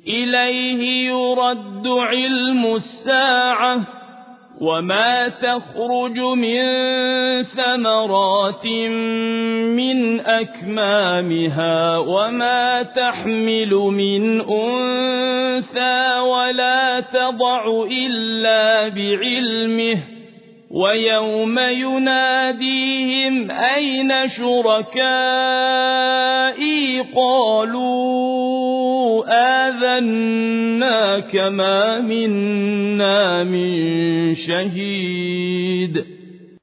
إليه يرد علم الساعة وما تخرج من ثمرات من أكمامها وما تحمل من أنثى ولا تضع إلا بعلمه ويوم يناديهم أين شركائي قالوا آذناك ما منا من شهيد